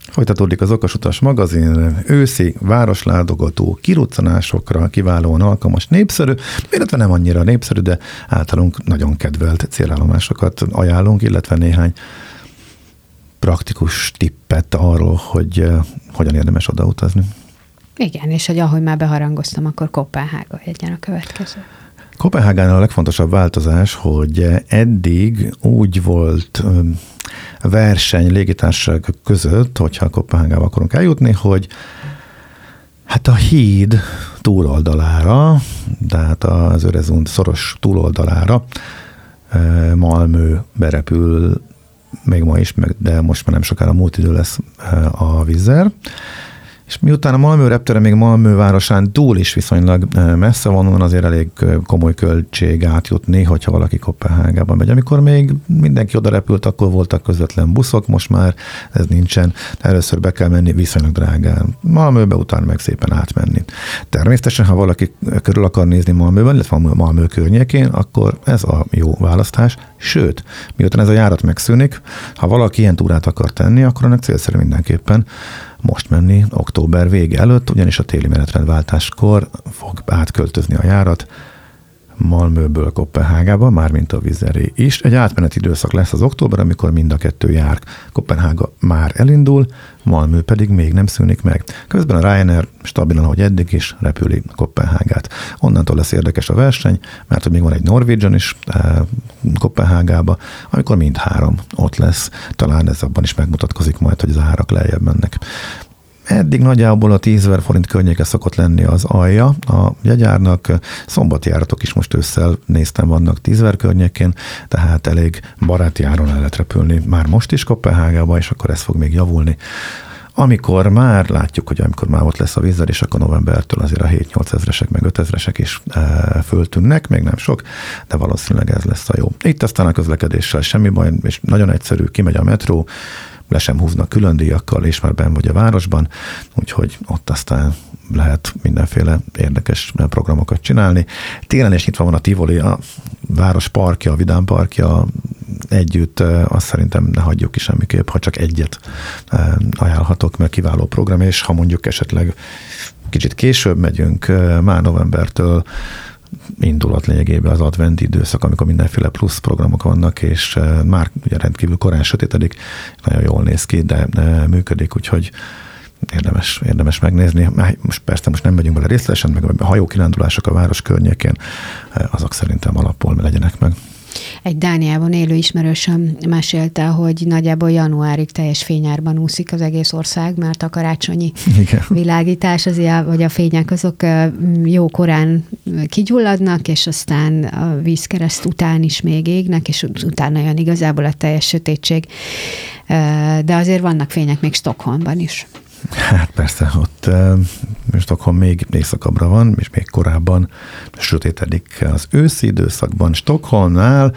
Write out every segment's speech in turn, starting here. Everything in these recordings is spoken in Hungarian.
Folytatódik az Okasutas magazin, őszi városlátogató kiruccanásokra kiválóan alkalmas, népszerű, illetve nem annyira népszerű, de általunk nagyon kedvelt célállomásokat ajánlunk, illetve néhány praktikus tippet arról, hogy hogyan érdemes odautazni. Igen, és hogy ahogy már beharangoztam, akkor Koppenhága legyen a következő. Koppenhágánál a legfontosabb változás, hogy eddig úgy volt verseny légitársaságok között, hogyha Koppenhágába akarunk eljutni, hogy hát a híd túloldalára, tehát az Öresund szoros túloldalára Malmö berepül még ma is, de most már nem sokára múlt idő lesz a Wizz Air. És miután a Malmö reptere még Malmö városán túl is viszonylag messze van, onnan azért elég komoly költség átjutni, hogyha valaki Koppenhágába megy. Amikor még mindenki oda repült, akkor voltak közvetlen buszok, most már ez nincsen. Először be kell menni viszonylag drágán Malmöbe, utána meg szépen átmenni. Természetesen, ha valaki körül akar nézni Malmöben, illetve Malmö környékén, akkor ez a jó választás. Sőt, miután ez a járat megszűnik, ha valaki ilyen túrát akar tenni, akkor annak célszerű mindenképpen most menni október vége előtt, ugyanis a téli menetrendváltáskor fog átköltözni a járat Malmöből Koppenhágába, mármint a Wizz Air is. Egy átmeneti időszak lesz az október, amikor mind a kettő jár. Koppenhága már elindul, Malmö pedig még nem szűnik meg. Közben a Ryanair stabilan, ahogy eddig is, repüli Koppenhágát. Onnantól lesz érdekes a verseny, mert hogy még van egy Norwegian is Koppenhágába, amikor mindhárom ott lesz. Talán ez abban is megmutatkozik majd, hogy az árak lejjebb mennek. Eddig nagyjából a 10 000 forint környéke szokott lenni az alja a jegyárnak. Szombati járatok is most ősszel néztem, vannak 10 000 környékén, tehát elég baráti áron el lehet repülni már most is Koppenhágába, és akkor ez fog még javulni. Amikor már látjuk, hogy amikor már ott lesz a Wizz Air, és akkor novembertől azért a 7-8 ezresek, meg 5 ezresek is föltűnnek, még nem sok, de valószínűleg ez lesz a jó. Itt aztán a közlekedéssel semmi baj, és nagyon egyszerű, kimegy a metró, le sem húznak külön díjakkal, és már benn vagy a városban, úgyhogy ott aztán lehet mindenféle érdekes programokat csinálni. Télen is nyitva van a Tivoli, a város parkja, a Vidám parkja együtt, azt szerintem ne hagyjuk ki semmiképp, ha csak egyet ajánlhatok, mert kiváló program, és ha mondjuk esetleg kicsit később megyünk, már novembertől indulat lényegében az adventi időszak, amikor mindenféle plusz programok vannak, és már ugye rendkívül korán sötétedik, nagyon jól néz ki, de működik, úgyhogy érdemes megnézni. Most nem megyünk bele részletesen, meg a hajókirándulások a város környékén, azok szerintem alapból legyenek meg. Egy Dániában élő ismerősöm mesélte, hogy nagyjából januárig teljes fényárban úszik az egész ország, mert a karácsonyi világítás, vagy a fények azok jó korán kigyulladnak, és aztán a vízkereszt után is még égnek, és utána jön igazából a teljes sötétség. De azért vannak fények még Stockholmban is. Hát persze, ott Stockholm még éjszakabbra van, és még korábban sötétedik az őszi időszakban. Stockholmnál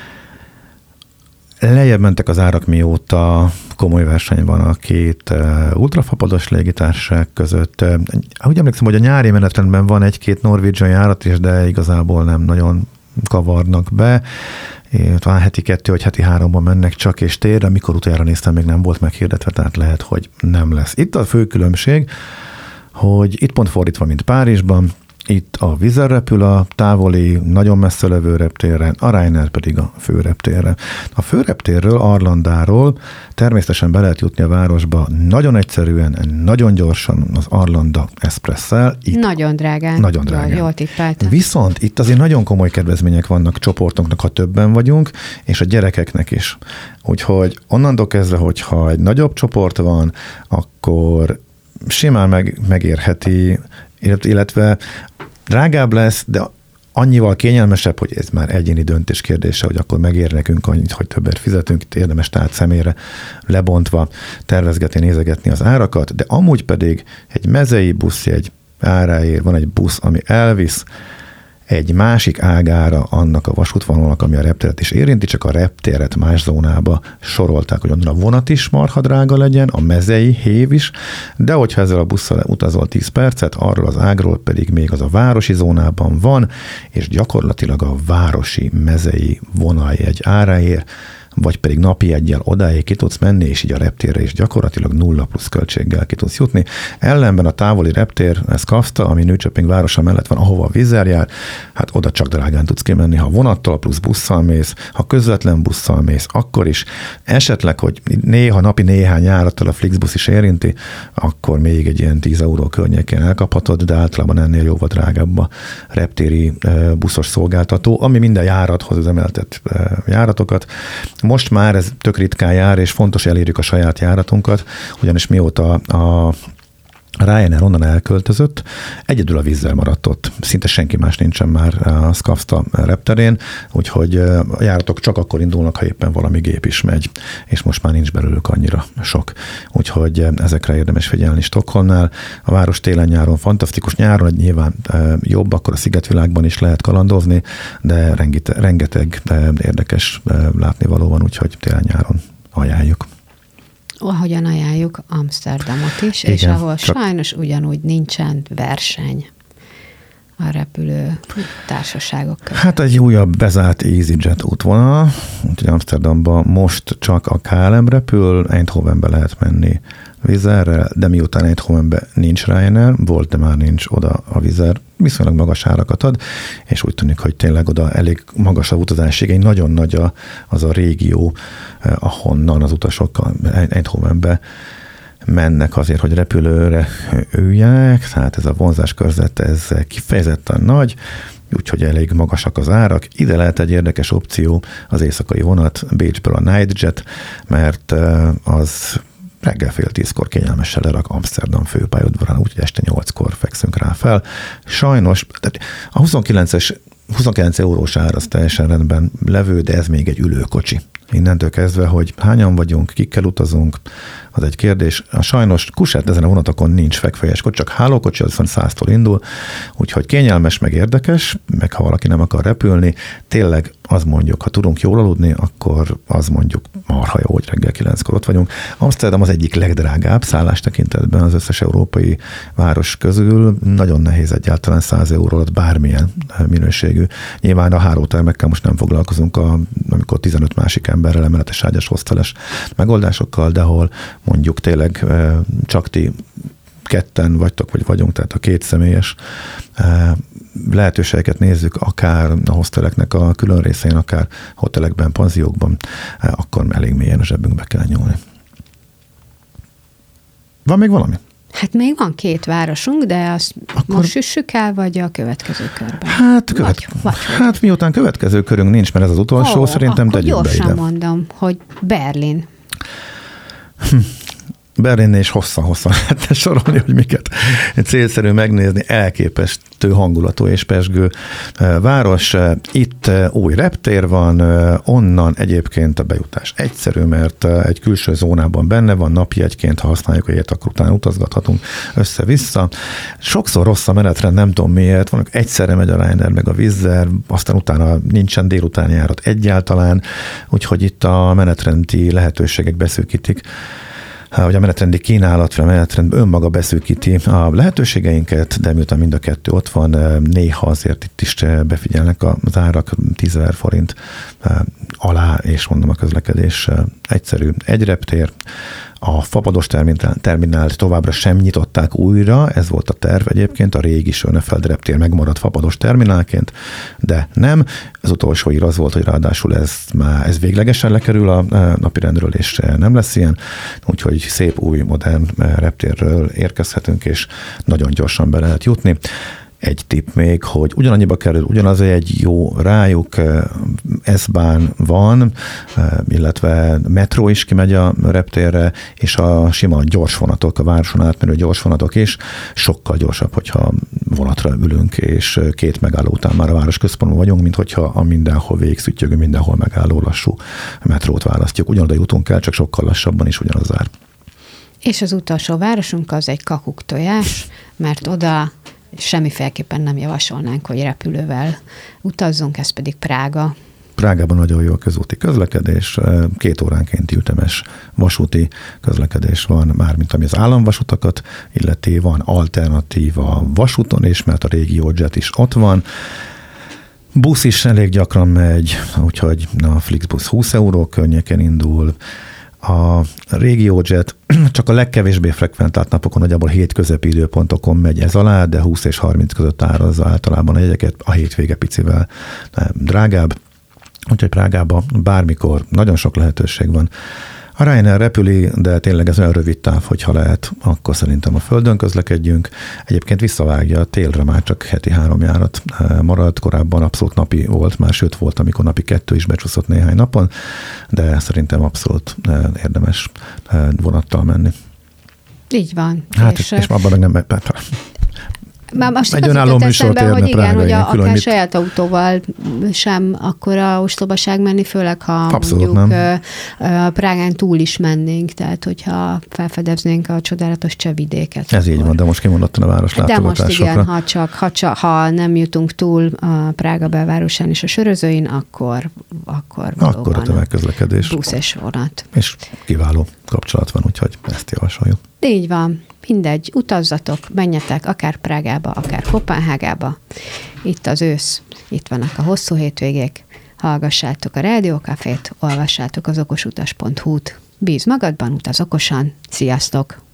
lejjebb mentek az árak, mióta komoly verseny van a két ultrafapados légitársaság között. Úgy emlékszem, hogy a nyári menetrendben van egy-két Norwegian járat is, de igazából nem nagyon kavarnak be. Talán heti 2 vagy heti 3-ban mennek csak és térre, amikor utoljára néztem, még nem volt meghirdetve, tehát lehet, hogy nem lesz. Itt a fő különbség, hogy itt pont fordítva, mint Párizsban, itt a Wizz Air repül a távoli, nagyon messze levő reptérre, a Ryanair pedig a főreptérre. A főreptérről, Arlandáról természetesen be lehet jutni a városba nagyon egyszerűen, nagyon gyorsan az Arlanda Expresszel. Nagyon drágán. Nagyon drágán. Jól tippeltem. Viszont itt azért nagyon komoly kedvezmények vannak csoportoknak, ha többen vagyunk, és a gyerekeknek is. Úgyhogy onnantól kezdve, hogyha egy nagyobb csoport van, akkor simán megérheti, illetve drágább lesz, de annyival kényelmesebb, hogy ez már egyéni döntés kérdése, hogy akkor megér nekünk annyit, hogy többet fizetünk, itt érdemes tehát személyre lebontva tervezgetni, nézegetni az árakat, de amúgy pedig egy mezei buszjegy áráért van egy busz, ami elvisz egy másik ágára annak a vasútvonalnak, ami a reptéret is érinti, csak a reptéret más zónába sorolták, hogy onnan a vonat is marha drága legyen, a mezei hév is, de hogyha ezzel a busszal utazol 10 percet, arról az ágról pedig még az a városi zónában van, és gyakorlatilag a városi mezei vonaljegy áráért vagy pedig napi eggyel odáig ki tudsz menni, és így a reptérre is gyakorlatilag 0 plusz költséggel ki tudsz jutni. Ellenben a távoli reptér, ez Kafta, ami Nőcsöping városa mellett van, ahova a Wizz jár, hát oda csak drágán tudsz kimenni, ha vonattal plusz busszal mész, ha közvetlen busszal mész, akkor is. Esetleg, hogy néha napi néhány járattal a Flixbus is érinti, akkor még egy ilyen 10 euró környékén elkaphatod, de általában ennél jóval drágább a reptéri buszos szolgáltató, ami minden járathoz üzemeltet járatokat. Most már ez tök ritkán jár, és fontos elérjük a saját járatunkat, ugyanis mióta a Ryanair onnan elköltözött, egyedül a Wizz maradt ott. Szinte senki más nincsen már a Skavsta repterén, úgyhogy a járatok csak akkor indulnak, ha éppen valami gép is megy, és most már nincs belőlük annyira sok. Úgyhogy ezekre érdemes figyelni Stockholmnál. A város télen-nyáron fantasztikus, nyáron nyilván jobb, akkor a szigetvilágban is lehet kalandozni, de rengeteg érdekes látnivaló van, úgyhogy télen-nyáron ajánljuk. Ahogyan ajánljuk Amsterdamot is, igen, és ahol sajnos ugyanúgy nincsen verseny a repülő társaságok között. Hát egy újabb bezárt EasyJet útvonal, úgyhogy Amsterdamban most csak a KLM repül, Eindhovenbe lehet menni Wizz Airrel, de miután Eindhovenben nincs Ryanair, volt, de már nincs oda a Wizz Air, viszonylag magas árakat ad, és úgy tűnik, hogy tényleg oda elég magas a utazási igény, nagyon nagy az a régió, ahonnan az utasok Eindhovenbe mennek azért, hogy repülőre üljenek, tehát ez a vonzás körzet, ez kifejezetten nagy, úgyhogy elég magasak az árak. Ide lehet egy érdekes opció az éjszakai vonat, Bécsből a Nightjet, mert az reggel fél 10-kor kényelmesen lerak Amsterdam főpályaudvarán, úgyhogy este 8-kor fekszünk rá fel. Sajnos a 29 eurós ár az teljesen rendben levő, de ez még egy ülőkocsi. Innentől kezdve, hogy hányan vagyunk, kikkel utazunk, az egy kérdés. Sajnos Kusert ezen a vonatokon nincs fekvőjes kocsi, csak hálókocsi, az 100-tól indul, úgyhogy kényelmes, meg érdekes, meg ha valaki nem akar repülni, tényleg az mondjuk, ha tudunk jól aludni, akkor az mondjuk marha jó, hogy reggel 9-kor ott vagyunk. Amsterdam az egyik legdrágább szállás tekintetben az összes európai város közül. Nagyon nehéz egyáltalán 100 euró alatt bármilyen minőségű. Nyilván a hálótermekkel most nem foglalkozunk, amikor 15 másik emberrel emeletes ágyas hozteles megoldásokkal, de ahol mondjuk tényleg csak ti ketten vagytok, vagy vagyunk, tehát a két személyes lehetőségeket nézzük, akár a hosteleknek a külön részén, akár hotelekben, panziókban, akkor elég mélyen a zsebünkbe kell nyúlni. Van még valami? Hát még van 2 városunk, de azt akkor most süssük el, vagy a következő körben? Hát miután következő körünk nincs, mert ez az utolsó, szerintem tegyük be ide. Gyorsan mondom, hogy Berlin. Berlinnél is hosszan lehetne sorolni, hogy miket célszerű megnézni, elképesztő hangulatú és pezsgő város. Itt új reptér van, onnan egyébként a bejutás egyszerű, mert egy külső zónában benne van, napi egyként, ha használjuk a ilyet, akkor utána utazgathatunk össze-vissza. Sokszor rossz a menetrend, nem tudom miért, van, egyszerre megy a Ryanair meg a Wizz Air, aztán utána nincsen délutáni járat egyáltalán, úgyhogy itt a menetrendi lehetőségek beszűkítik, hogy a menetrendi kínálat, vagy a menetrend önmaga beszűkíti a lehetőségeinket, de miután mind a kettő ott van, néha azért itt is befigyelnek az árak 10 000 forint alá, és mondom, a közlekedés egyszerű. Egy reptér, a Fapados terminált továbbra sem nyitották újra, ez volt a terv egyébként, a régi Schönefeld reptér megmaradt Fapados terminálként, de nem. Az utolsó ír az volt, hogy ráadásul ez véglegesen lekerül a napirendről, és nem lesz ilyen, úgyhogy szép új, modern reptérről érkezhetünk, és nagyon gyorsan be lehet jutni. Egy tipp még, hogy ugyanannyiba kerül, ugyanaz egy jó rájuk, S-Bahn van, illetve metró is kimegy a reptérre, és a sima gyorsvonatok, a városon átmenő gyorsvonatok is sokkal gyorsabb, hogyha vonatra ülünk, és 2 megálló után már a városközpontban vagyunk, mint hogyha a mindenhol végigszüttyögő, mindenhol megálló lassú metrót választjuk. Ugyanoda jutunk el, csak sokkal lassabban is ugyanaz az ár. És az utolsó városunk az egy kakuktojás, mert oda semmiféleképpen nem javasolnánk, hogy repülővel utazzunk, ez pedig Prága. Prágában nagyon jó a közúti közlekedés, 2 óránkénti ütemes vasúti közlekedés van, mármint ami az államvasutakat illeti, van alternatíva vasúton is, mert a régiójet is ott van. Busz is elég gyakran megy, úgyhogy a Flixbus 20 euró környéken indul. A RegioJet csak a legkevésbé frekventált napokon, nagyjából 7 közepi időpontokon megy ez alá, de 20 és 30 között árazza általában a jegyeket, a hétvége picivel drágább. Úgyhogy Prágában bármikor nagyon sok lehetőség van. A Ryanair repüli, de tényleg ez olyan rövid táv, hogyha lehet, akkor szerintem a földön közlekedjünk. Egyébként visszavágja, télre már csak heti 3 járat marad, korábban abszolút napi volt, már sőt volt, amikor napi 2 is becsúszott néhány napon, de szerintem abszolút érdemes vonattal menni. Így van. Hát és abban meg nem... Már most egy önálló műsort érne hogy igen, hogy akár saját autóval sem akkora ostobaság menni, főleg ha abszolút mondjuk Prágán túl is mennénk, tehát hogyha felfedeznénk a csodálatos Csehvidéket. Ez így van, de most kimondottan a város látogatásokra. De most igen, ha nem jutunk túl a Prága belvárosán és a Sörözőin, akkor a tömegközlekedés. Busz és vonat. És kiváló kapcsolat van, úgyhogy ezt javasoljuk. Így van. Mindegy, utazzatok, menjetek akár Prágába, akár Kopenhágába. Itt az ősz, itt vannak a hosszú hétvégék. Hallgassátok a Rádiókafét, olvassátok az okosutas.hu-t. Bíz magadban, utaz okosan. Sziasztok!